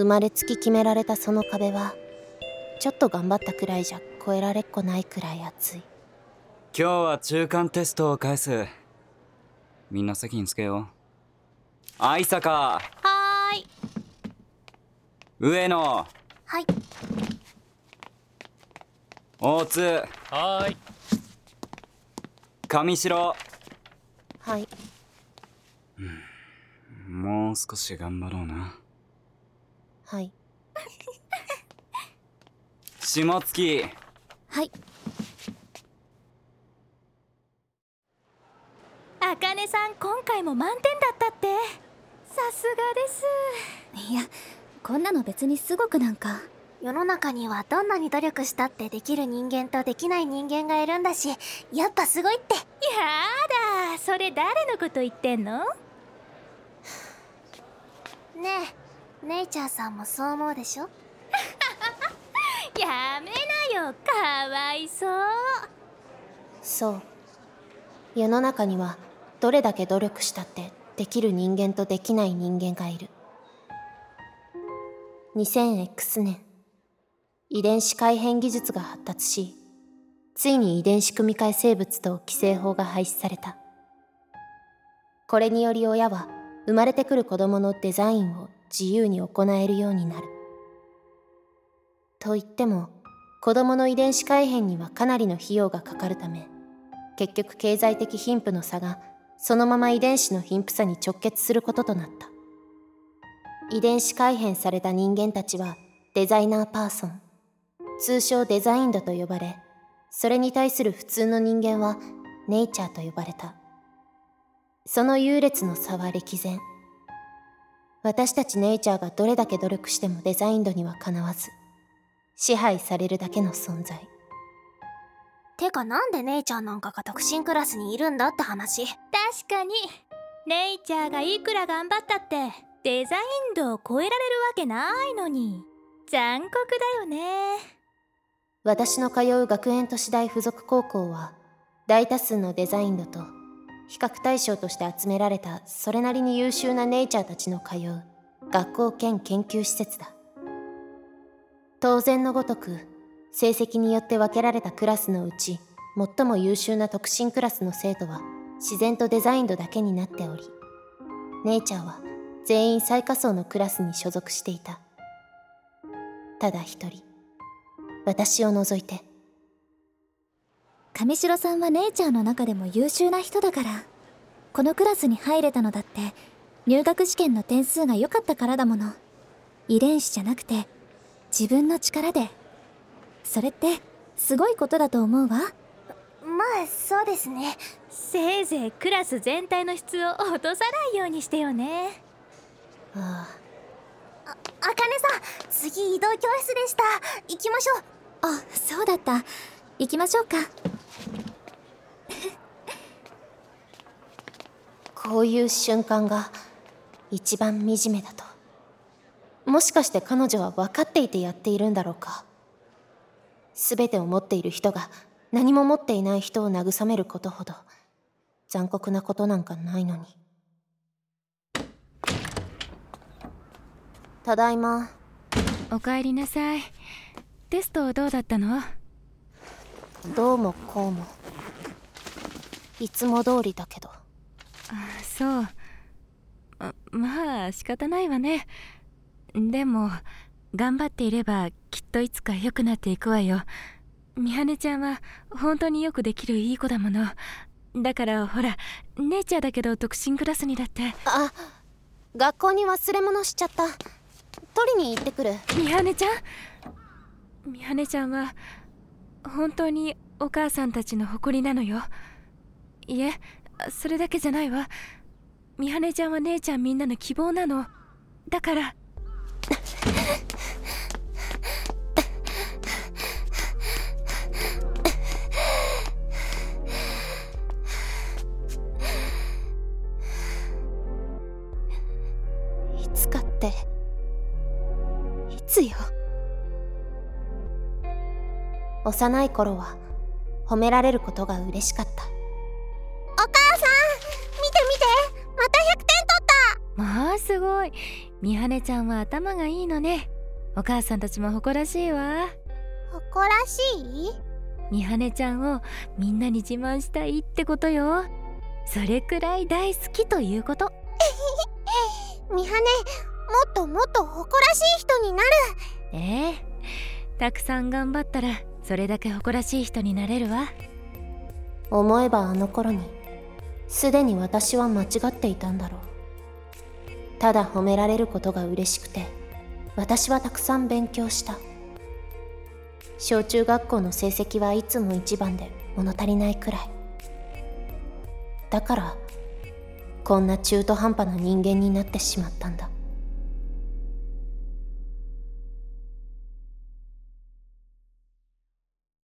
生まれつき決められたその壁はちょっと頑張ったくらいじゃ越えられっこないくらい熱い。 今日は中間テストを返す。みんな席につけよう。愛坂。 はーい。 上野。 はい。 大津。 はーい。 上白。 はい。 もう少し頑張ろうな。 はい。 下月。 はい。あかねさん、今回も満点だったって。さすがです。 いや、こんなの別にすごくなんか。 世の中にはどんなに努力したってできる人間とできない人間がいるんだし、やっぱすごいって。 やだ、それ誰のこと言ってんの？ ねえ、ネイチャーさんもそう思うでしょ？ やめなよ、かわいそう。 そう。世の中にはどれだけ努力したってできる人間とできない人間がいる。2000X 年、遺伝子改変技術が発達し、ついに遺伝子組み換え生物等規制法が廃止された。これにより親は生まれてくる子供のデザインを自由に行えるようになる。と言っても、子供の遺伝子改変にはかなりの費用がかかるため、結局経済的貧富の差がそのまま遺伝子の貧富差に直結することとなった。遺伝子改変された人間たちはデザイナーパーソン、通称デザインドと呼ばれ、それに対する普通の人間はネイチャーと呼ばれた。その優劣の差は歴然。私たちネイチャーがどれだけ努力してもデザインドにはかなわず、支配されるだけの存在。 てかなんでネイチャーなんかが特進クラスにいるんだって話。 確かに、ネイチャーがいくら頑張ったってデザイン度を超えられるわけないのに。残酷だよね。 私の通う学園都市大附属高校は、大多数のデザインドと比較対象として集められたそれなりに優秀なネイチャーたちの通う学校兼研究施設だ。当然のごとく、成績によって分けられたクラスのうち最も優秀な特進クラスの生徒は自然とデザインドだけになっており、ネイチャーは全員最下層のクラスに所属していた。ただ一人、私を除いて。 上白さんはネイチャーの中でも優秀な人だから、このクラスに入れたのだって入学試験の点数が良かったからだもの。遺伝子じゃなくて自分の力で。それってすごいことだと思うわ。 まあそうですね。 せいぜいクラス全体の質を落とさないようにしてよね。 あかねさん、次移動教室でした。行きましょう。 あ、そうだった。行きましょうか。 こういう瞬間が一番惨めだと。もしかして彼女は分かっていてやっているんだろうか。全てを持っている人が何も持っていない人を慰めることほど残酷なことなんかないのに。ただいま。 おかえりなさい。テストどうだったの？ どうもこうもいつも通りだけど。 そう。まあ仕方ないわね。でも頑張っていればきっといつか良くなっていくわよ。美羽ちゃんは本当によくできるいい子だもの。だからほら、ネイチャーだけど特進クラスにだって。 あ、学校に忘れ物しちゃった。取りに行ってくる。 美羽ちゃん？美羽ちゃんは本当にお母さんたちの誇りなのよ。いえ、それだけじゃないわ。美羽ちゃんは姉ちゃんみんなの希望なの。だからいつかっていつよ。幼い頃は褒められることが嬉しかった。 お母さん、見て見て、また100点取った。 まあすごい。美羽ちゃんは頭がいいのね。お母さんたちも誇らしいわ。 誇らしい？ 美羽ちゃんをみんなに自慢したいってことよ。それくらい大好きということ。 美羽、もっともっと誇らしい人になる。 たくさん頑張ったらそれだけ誇らしい人になれるわ。 思えばあの頃にすでに私は間違っていたんだろう。ただ褒められることが嬉しくて私はたくさん勉強した。小中学校の成績はいつも一番で物足りないくらいだから、こんな中途半端な人間になってしまったんだ。